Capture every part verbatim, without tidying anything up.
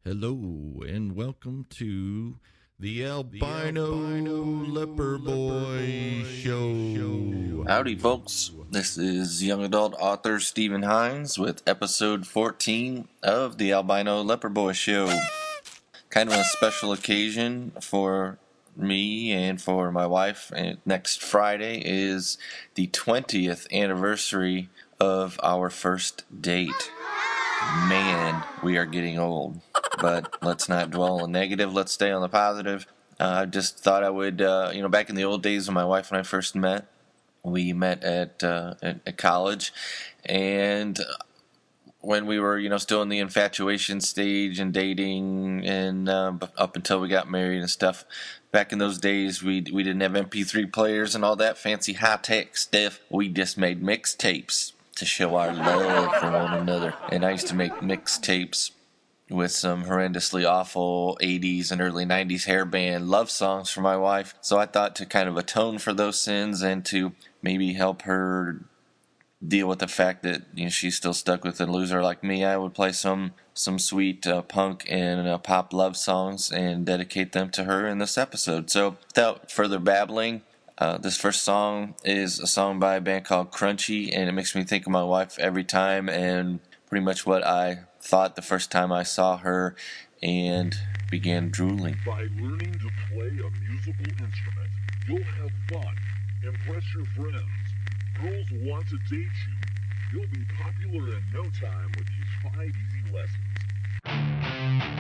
Hello and welcome to the Albino, Leper Boy Show. Howdy, folks. This is young adult author Stephen Hines with episode fourteen of the Albino Leper Boy Show. Kind of a special occasion for me and for my wife. And next Friday is the twentieth anniversary of our first date. Man, we are getting old. But let's not dwell on the negative. Let's stay on the positive. Uh, I just thought I would, uh, you know, back in the old days when my wife and I first met, we met at, uh, at, at college. And when we were, you know, still in the infatuation stage and dating and uh, up until we got married and stuff, back in those days, we we didn't have M P three players and all that fancy high-tech stuff. We just made mixtapes to show our love for one another. And I used to make mixtapes with some horrendously awful eighties and early nineties hair band love songs for my wife. So I thought to kind of atone for those sins and to maybe help her deal with the fact that, you know, she's still stuck with a loser like me, I would play some some sweet uh, punk and uh, pop love songs and dedicate them to her in this episode. So without further babbling, uh, this first song is a song by a band called Crunchy, and it makes me think of my wife every time and pretty much what I thought the first time I saw her and began drooling. By learning to play a musical instrument, you'll have fun, impress your friends. Girls want to date you. You'll be popular in no time with these five easy lessons.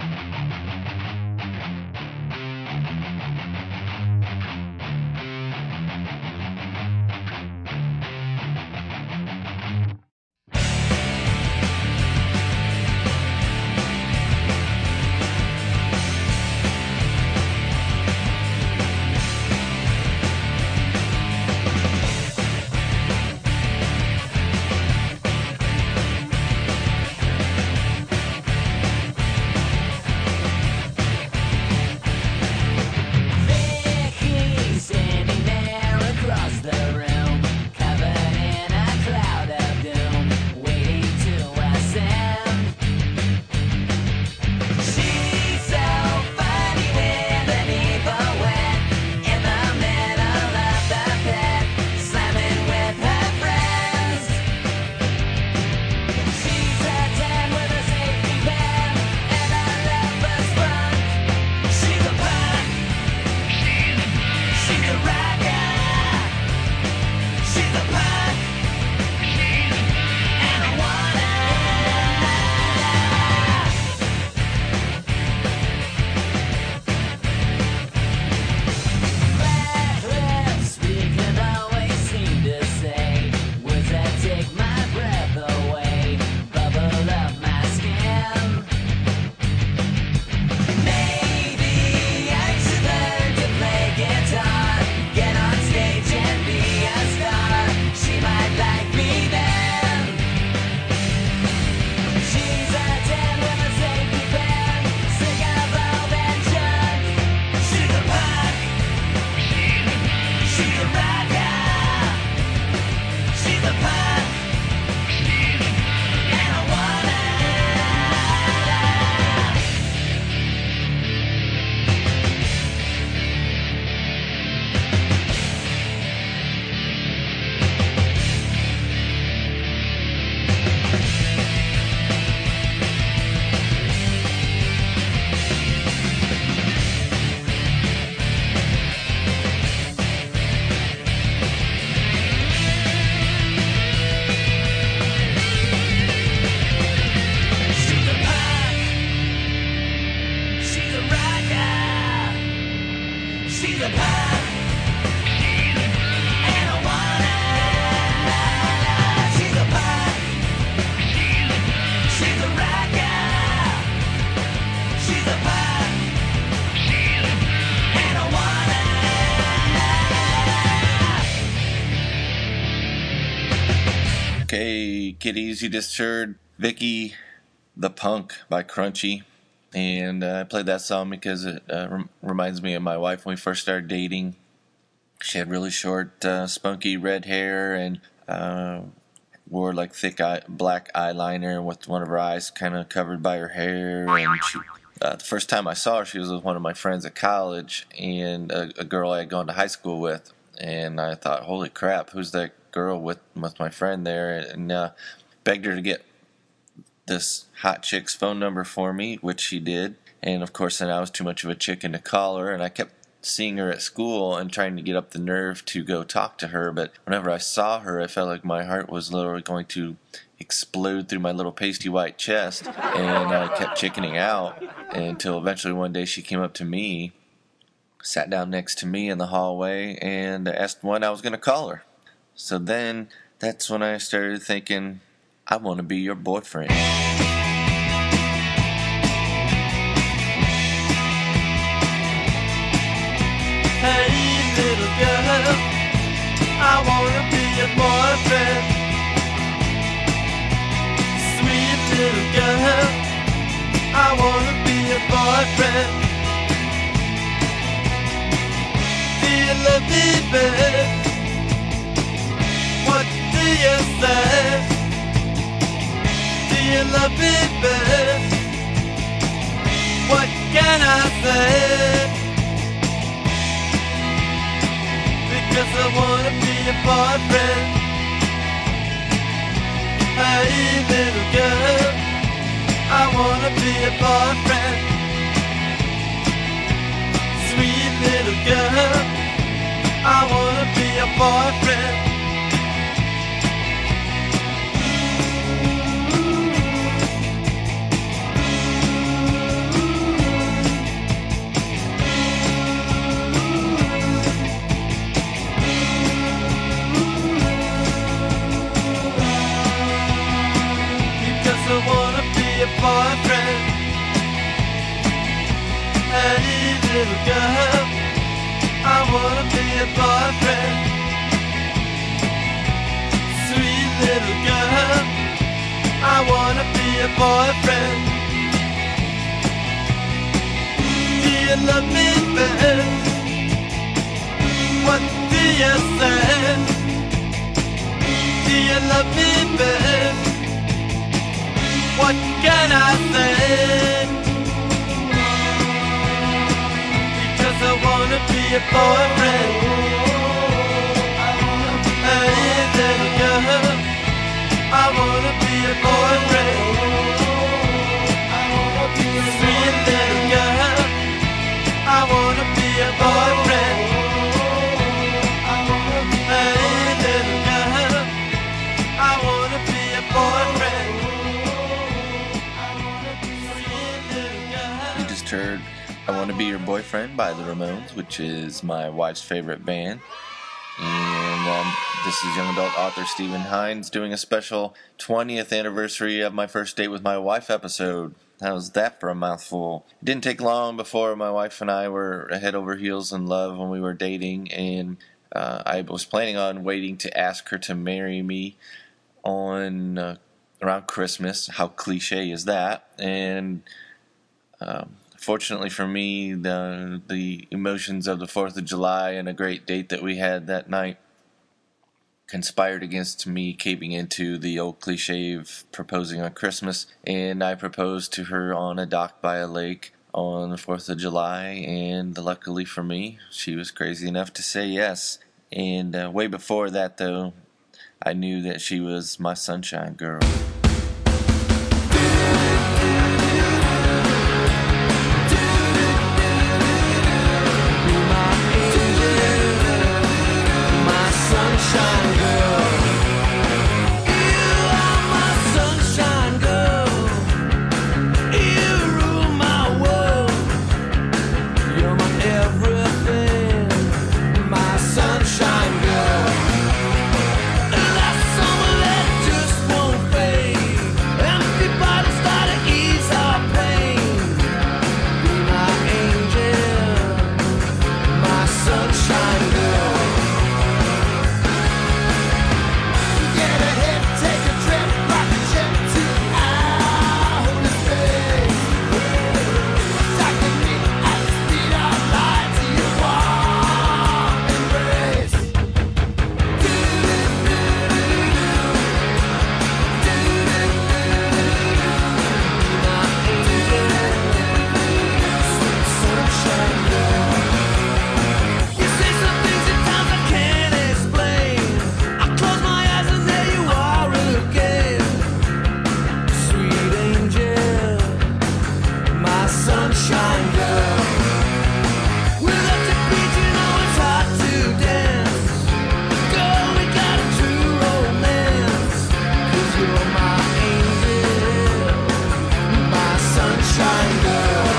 Okay, kiddies, you just heard Vicky the Punk by Crunchy. And uh, I played that song because it uh, rem- reminds me of my wife when we first started dating. She had really short, uh, spunky red hair and uh, wore like thick eye- black eyeliner with one of her eyes kind of covered by her hair. And she Uh, the first time I saw her, she was with one of my friends at college and a, a girl I had gone to high school with. And I thought, holy crap, who's that girl with, with my friend there? And uh, begged her to get this hot chick's phone number for me, which she did. And of course, then I was too much of a chicken to call her, and I kept seeing her at school and trying to get up the nerve to go talk to her. But whenever I saw her, I felt like my heart was literally going to explode through my little pasty white chest, and I kept chickening out until eventually one day she came up to me, sat down next to me in the hallway, and asked when I was going to call her. So then that's when I started thinking, I want to be your boyfriend. Hey, little girl, I wanna be your boyfriend. Sweet little girl, I wanna be your boyfriend. Do you love me, babe? What do you say? Do you love me, babe? What can I say? Because I wanna be your boyfriend. Hey, little girl, I wanna be your boyfriend. Sweet little girl, I wanna be your boyfriend. I wanna be your boyfriend. Hey, little girl, I wanna be your boyfriend. Sweet little girl, I wanna be your boyfriend. Do you love me, babe? What do you say? Do you love me, babe? What can I say? Because I wanna be your boyfriend. Hey, little girl, I wanna be your boyfriend. Sweet little girl, I wanna be your boyfriend. Hey, little girl, I wanna be your boyfriend. Heard I Want to Be Your Boyfriend by the Ramones, which is my wife's favorite band. And um, this is young adult author Stephen Hines doing a special twentieth anniversary of my first date with my wife episode. How's that for a mouthful? It didn't take long before my wife and I were head over heels in love when we were dating, and uh, I was planning on waiting to ask her to marry me on uh, around Christmas. How cliche is that? And um, Fortunately for me, the the emotions of the fourth of July and a great date that we had that night conspired against me caving into the old cliche of proposing on Christmas, and I proposed to her on a dock by a lake on the fourth of July, and luckily for me, she was crazy enough to say yes. And uh, way before that, though, I knew that she was my sunshine girl. Sunshine girl, that summer that just won't fade. sunshine girl. We love to beat, you know it's hard to dance. Girl, we got a true romance. 'Cause you're my angel, my sunshine girl.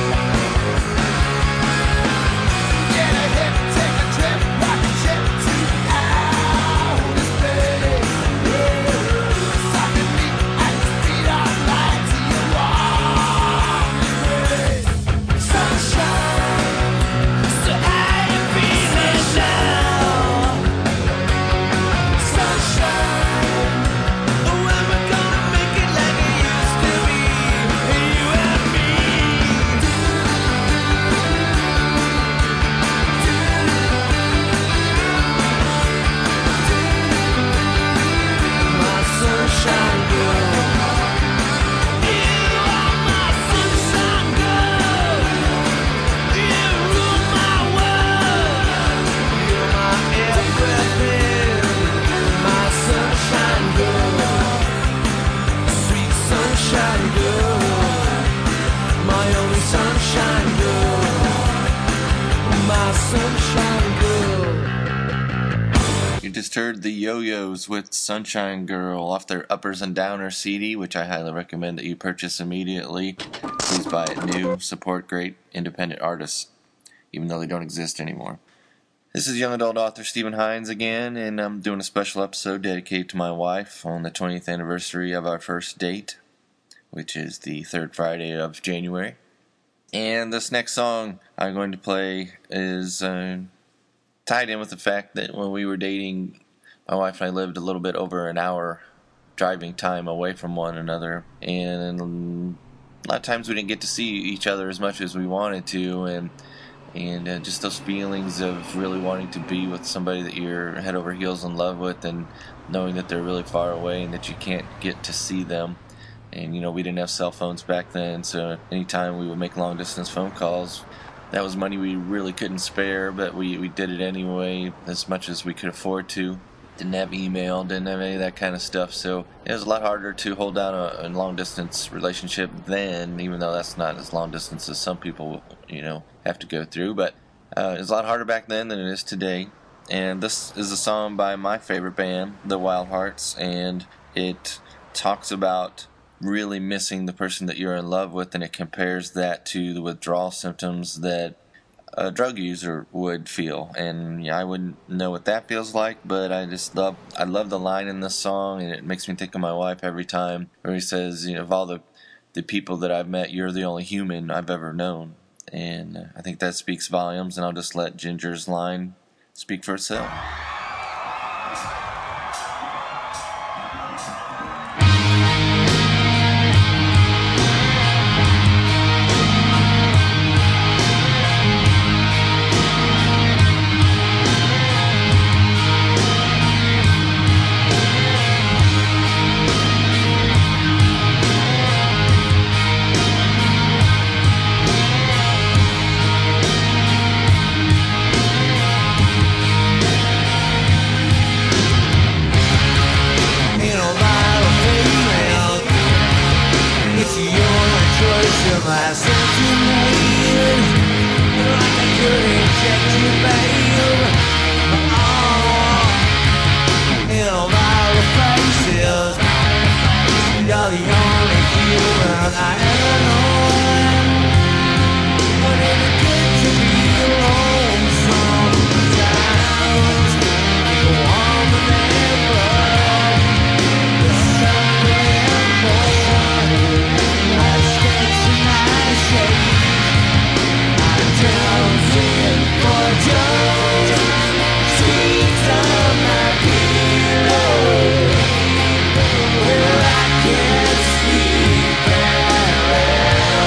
Get a hip, take a trip, rocket ship to outer space. Sock and beat at the speed of light to your warm embrace. Sunshine, so how you feeling now? Sunshine, when we're gonna make it like it used to be, you and me. My sunshine girl, you are my sunshine girl. You rule my world. You're my everything, my sunshine girl, sweet sunshine girl, my only sunshine girl, my sunshine girl. You just heard the Yo-Yos with Sunshine Girl off their Uppers and Downers C D, which I highly recommend that you purchase immediately. Please buy it new. Support great independent artists, even though they don't exist anymore. This is young adult author Stephen Hines again, and I'm doing a special episode dedicated to my wife on the twentieth anniversary of our first date, which is the third Friday of January. And this next song I'm going to play is uh, tied in with the fact that when we were dating, my wife and I lived a little bit over an hour driving time away from one another, and a lot of times we didn't get to see each other as much as we wanted to, and and uh, just those feelings of really wanting to be with somebody that you're head over heels in love with, and knowing that they're really far away and that you can't get to see them. And you know, we didn't have cell phones back then, so anytime we would make long distance phone calls, that was money we really couldn't spare, but we, we did it anyway as much as we could afford to. Didn't have email, didn't have any of that kind of stuff, so it was a lot harder to hold down a, a long distance relationship then, even though that's not as long distance as some people, you know, have to go through. But uh, it was a lot harder back then than it is today. And this is a song by my favorite band, the Wild Hearts, and it talks about really missing the person that you're in love with, and it compares that to the withdrawal symptoms that a drug user would feel. And yeah, I wouldn't know what that feels like, but I just love I love the line in this song, and it makes me think of my wife every time, where he says, you know, of all the the people that I've met, you're the only human I've ever known. And uh, I think that speaks volumes, and I'll just let Ginger's line speak for itself. Well, I can't sleep at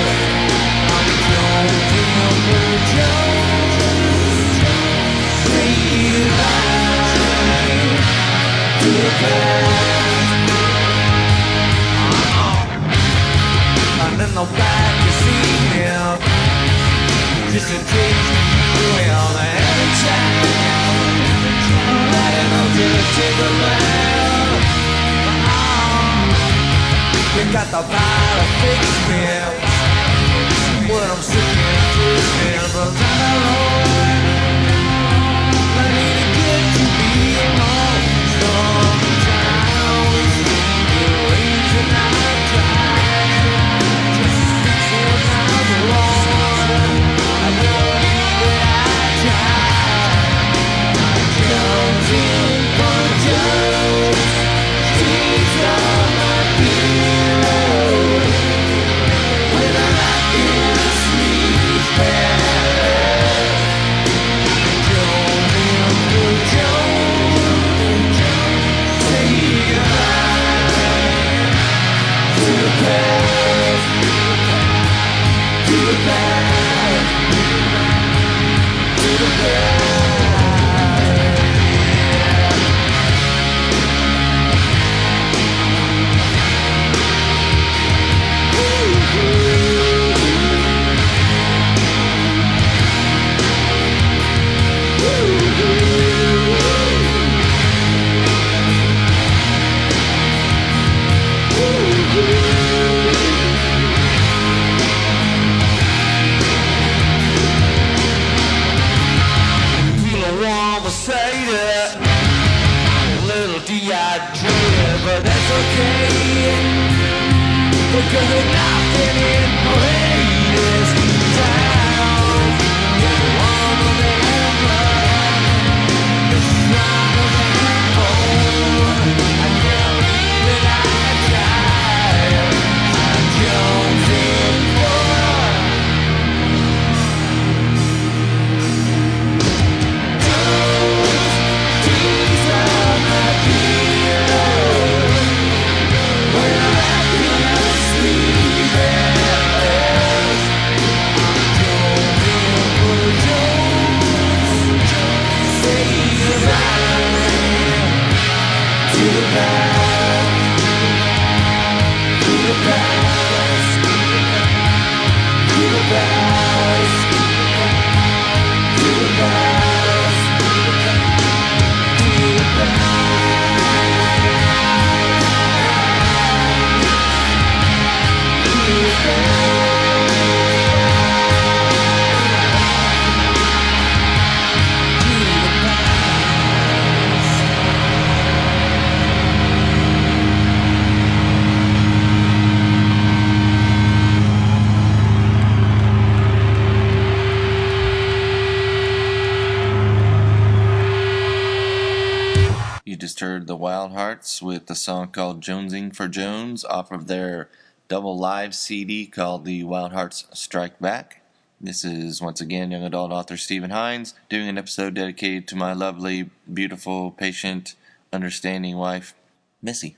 Just heard the Wild Hearts with the song called Jonesing for Jones off of their double live C D called The Wild Hearts Strike Back. This is once again young adult author Stephen Hines doing an episode dedicated to my lovely, beautiful, patient, understanding wife, Missy.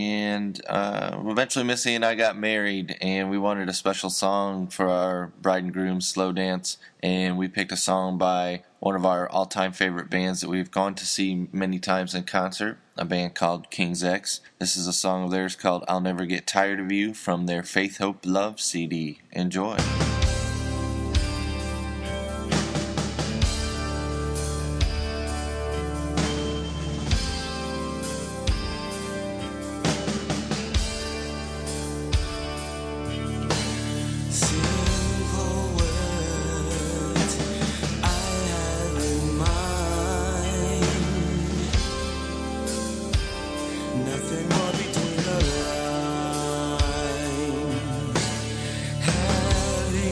And uh, eventually Missy and I got married, and we wanted a special song for our bride and groom slow dance, and we picked a song by one of our all-time favorite bands that we've gone to see many times in concert, a band called King's X. This is a song of theirs called I'll Never Get Tired of You from their Faith, Hope, Love C D. Enjoy. Nothing more between the lines. Have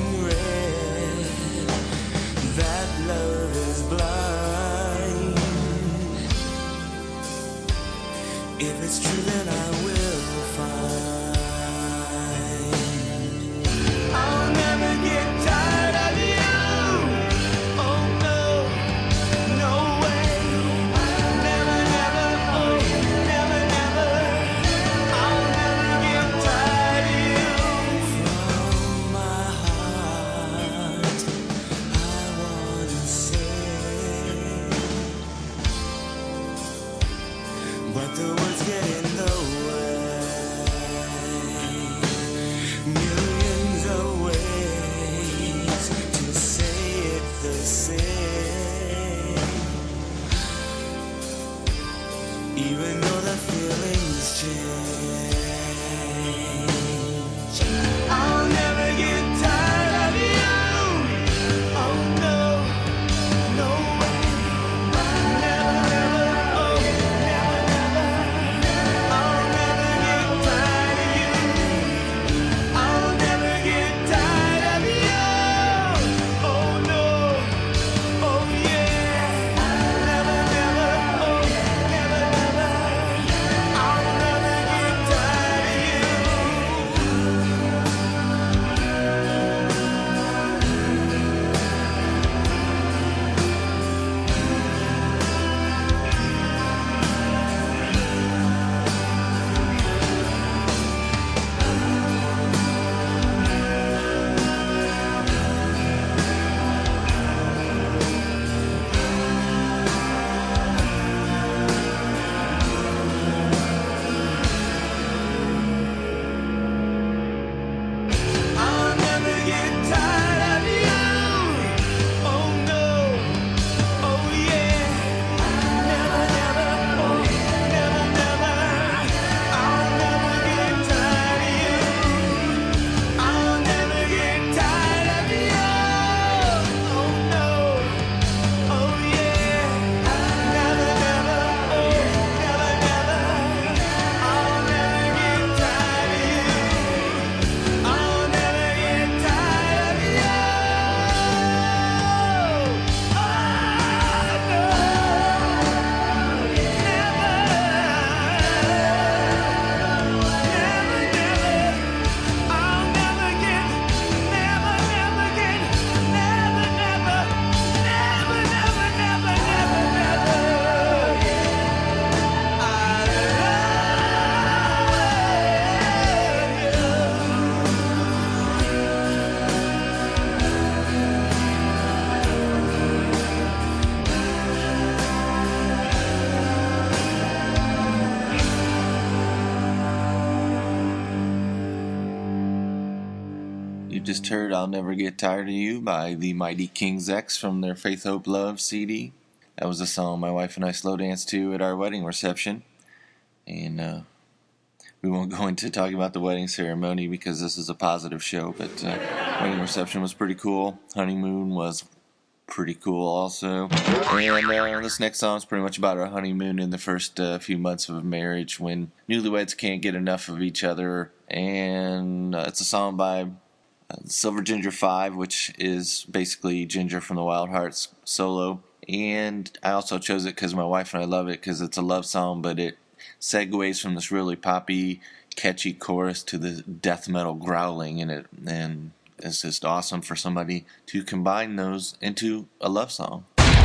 Just heard I'll Never Get Tired of You by the Mighty Kings X from their Faith, Hope, Love C D. That was a song my wife and I slow danced to at our wedding reception. And uh, we won't go into talking about the wedding ceremony because this is a positive show, but uh, wedding reception was pretty cool. Honeymoon was pretty cool also. And uh, this next song is pretty much about our honeymoon in the first uh, few months of marriage when newlyweds can't get enough of each other. And uh, it's a song by Uh, Silver Ginger five, which is basically Ginger from the Wild Hearts solo. And I also chose it because my wife and I love it because it's a love song, but it segues from this really poppy, catchy chorus to the death metal growling in it. And it's just awesome for somebody to combine those into a love song.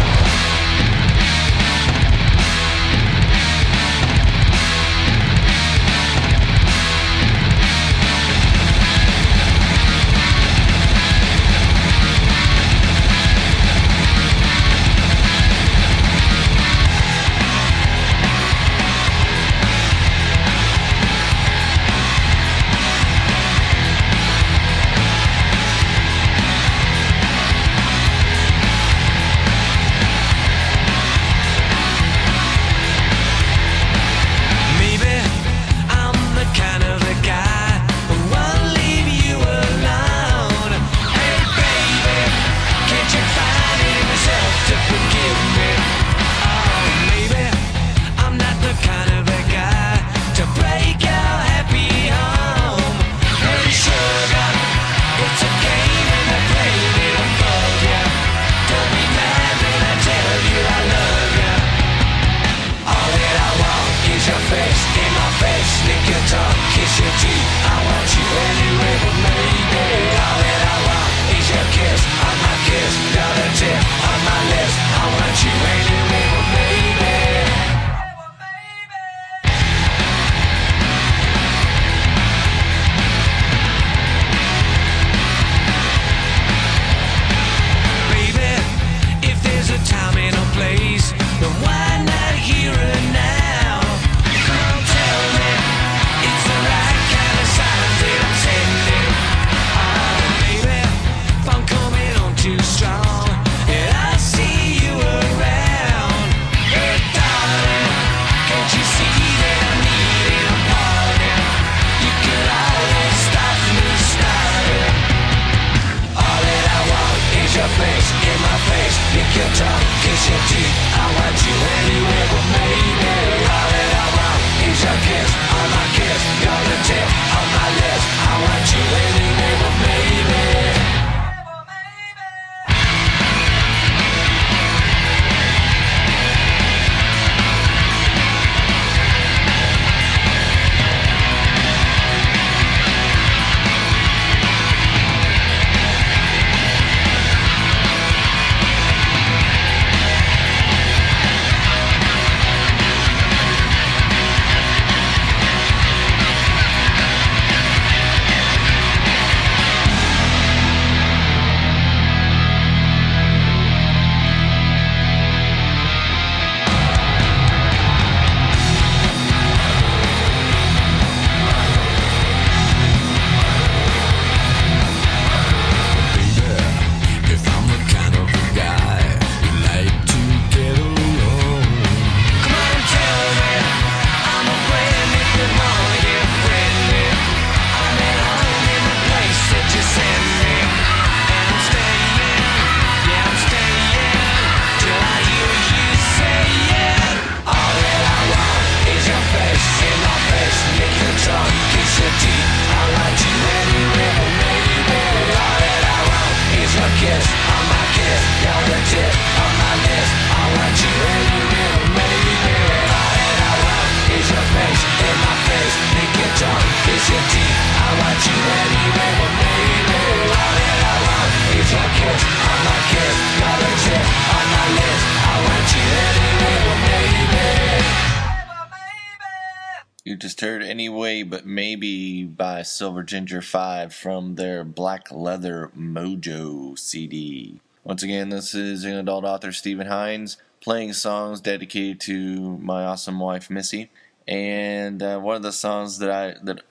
You just heard Anyway But Maybe by Silver Ginger five from their Black Leather Mojo C D. Once again, this is young adult author Stephen Hines playing songs dedicated to my awesome wife Missy. And uh, one of the songs that I that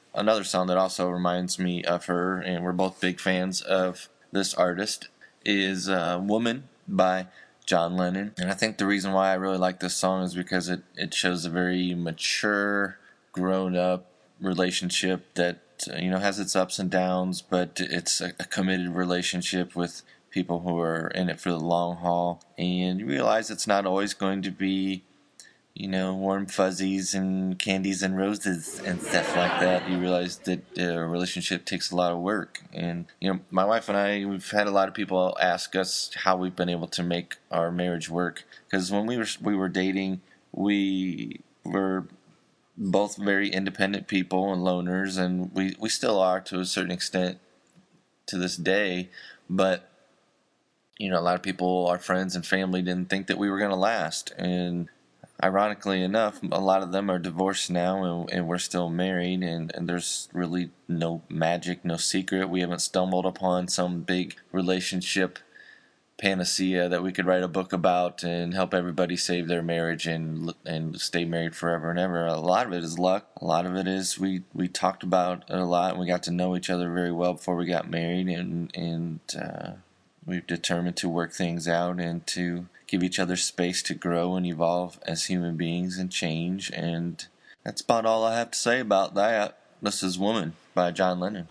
another song that also reminds me of her, and we're both big fans of this artist, is uh, Woman by John Lennon. And I think the reason why I really like this song is because it, it shows a very mature, grown-up relationship that, you know, has its ups and downs, but it's a, a committed relationship with people who are in it for the long haul. And you realize it's not always going to be, you know, warm fuzzies and candies and roses and stuff like that. You realize that a relationship takes a lot of work. And, you know, my wife and I, we've had a lot of people ask us how we've been able to make our marriage work. Because when we were we were dating, we were both very independent people and loners, and we, we still are to a certain extent to this day. But, you know, a lot of people, our friends and family, didn't think that we were going to last. And ironically enough, a lot of them are divorced now, and, and we're still married, and, and there's really no magic, no secret. We haven't stumbled upon some big relationship panacea that we could write a book about and help everybody save their marriage and and stay married forever and ever. A lot of it is luck. A lot of it is we, we talked about it a lot, and we got to know each other very well before we got married, and, and uh, we've determined to work things out and to give each other space to grow and evolve as human beings and change. And that's about all I have to say about that. This is Woman by John Lennon.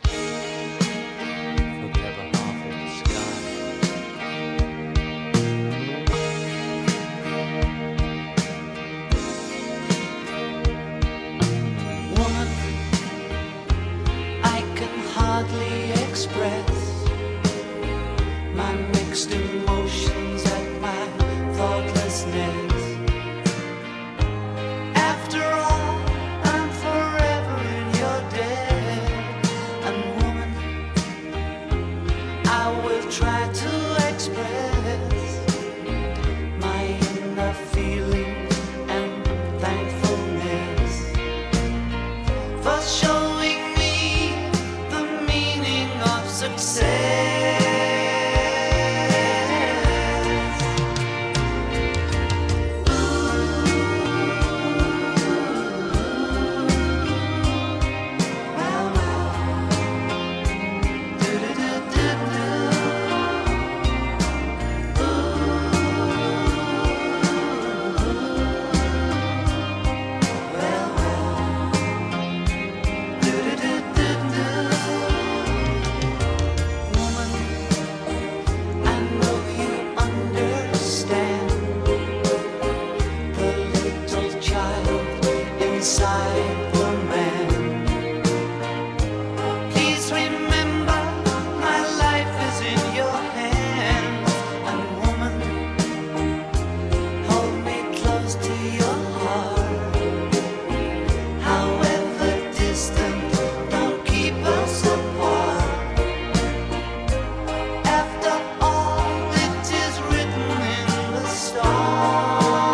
Woman, I can hardly express my mixed emotions at my thoughtlessness. After all, I'm forever in your debt. And woman, I will try to express my inner feelings and thankfulness for showing me the meaning of success. Inside the man, please remember my life is in your hands. And woman, hold me close to your heart. However distant, don't keep us apart. After all, it is written in the stars.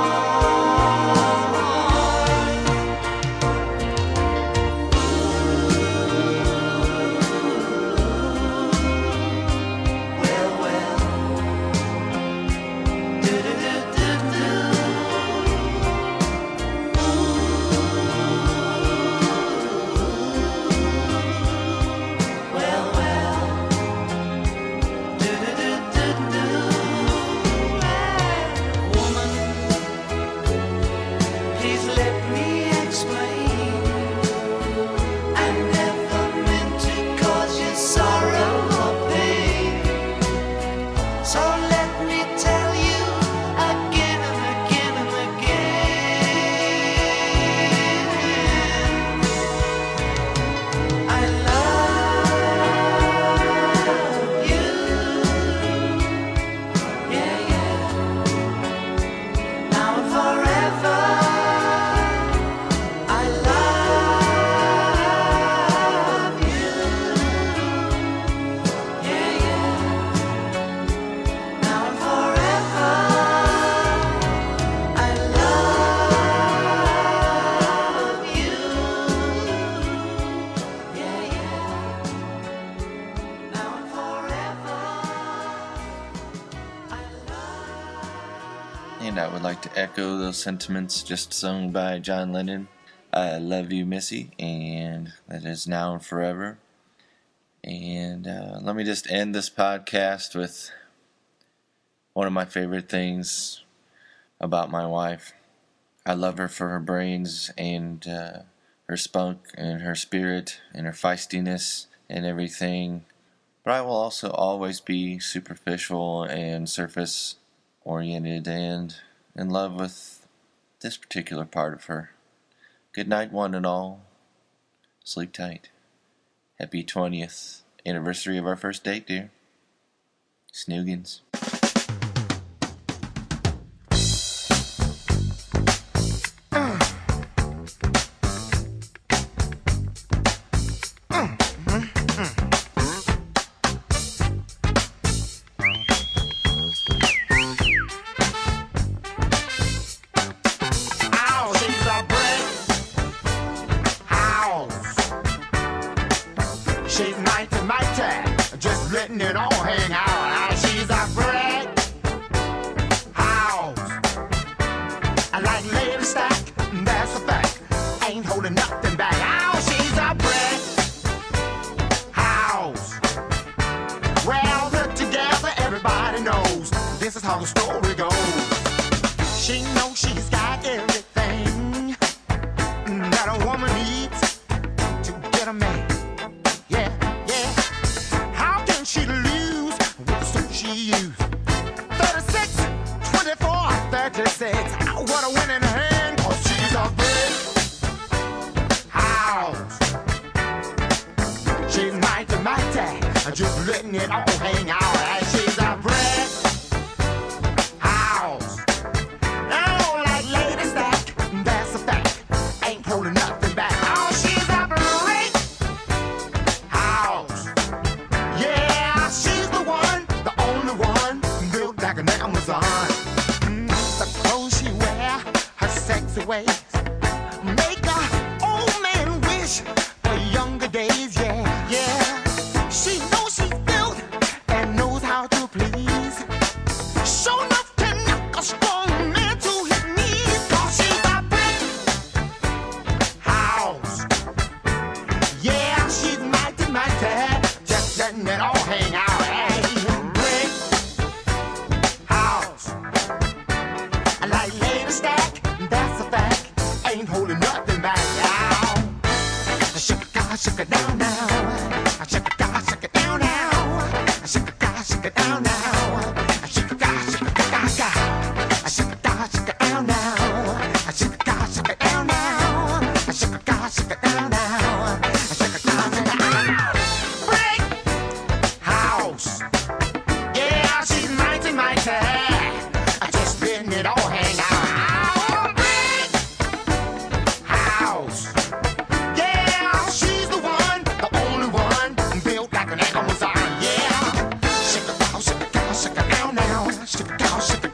Please let me explain. I never meant to cause you sorrow or pain. So let me tell you again and again and again. I love you. Yeah, yeah. Now and forever. I love you. Yeah, yeah. Now and forever. I love you. Yeah, yeah. Now and forever. I love. And I would like to echo those sentiments just sung by John Lennon. I love you, Missy, and that is now and forever. And uh, let me just end this podcast with one of my favorite things about my wife. I love her for her brains and uh, her spunk and her spirit and her feistiness and everything. But I will also always be superficial and surface oriented and in love with this particular part of her. Good night, one and all. Sleep tight. Happy twentieth anniversary of our first date, dear. Snoogans. She's mighty, mighty, just letting it all hang out. Ah, she's a brick house. I like Lady Stack, that's a fact. Ain't holding nothing back. Oh, she's a brick house. Well, put together, everybody knows this is how the story goes. She knows she's got everything that a woman needs to get a man. Yeah, yeah. How can she lose with the suit she used? thirty-six, twenty-four, thirty-six. Oh, what a winning hand, cause she's a big house. She's mighty, mighty, just letting it all hang out. And she's a brick house. Oh, like Lady Stack, that's a fact. Ain't holding nothing back. Oh, she's a brick house. Yeah, she's the one, the only one, built like an Amazon. Mm, the clothes she wear, her sexy ways, make a old man wish for younger days. Yeah, yeah. She knows she's built and knows how to please. Sure enough can knock a strong man to his knees. Cause she's a brick house. Yeah, she's mighty, mighty, just letting it all hang out. Hey, brick house. I like Lady Stack, that's a fact. Ain't holding nothing back. Now, shake it, God, shake it down now. Shake it, God, shake it down now. Shake it, God, shake it down now. Shake it, God, shake it, God, God. Shake it, God, shake it down now. Shake it, God, shake it down now. Shake it, God, shake it down now. Shake it, God, shake it down now. Brick house. Yeah, she's mighty, mighty. Just letting it all hang out. Brick house. Yeah, she's the one, the only one, built like an Amazon. Yeah. Shake it down, shake it down, shake it down now. Shake it down, shake it